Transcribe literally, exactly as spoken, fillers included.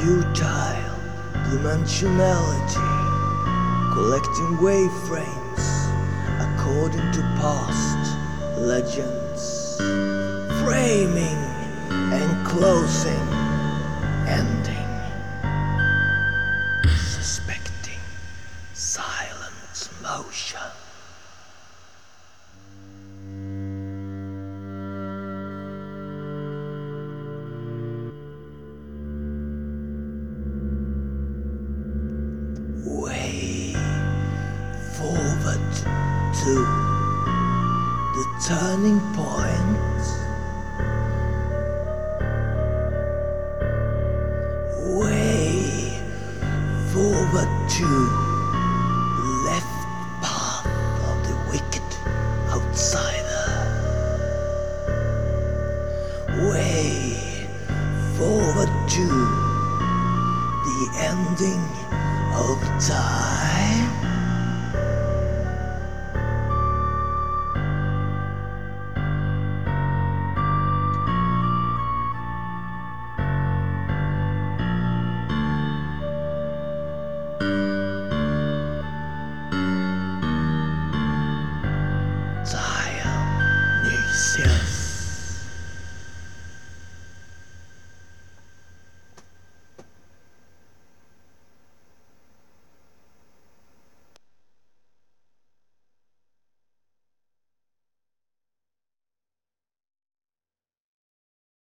futile dimensionality, collecting waveframes according to past legends, framing and closing, ending, suspecting silent motion. Way forward to the turning point. Way forward to the left path of the wicked outsider. Way forward to the ending of time.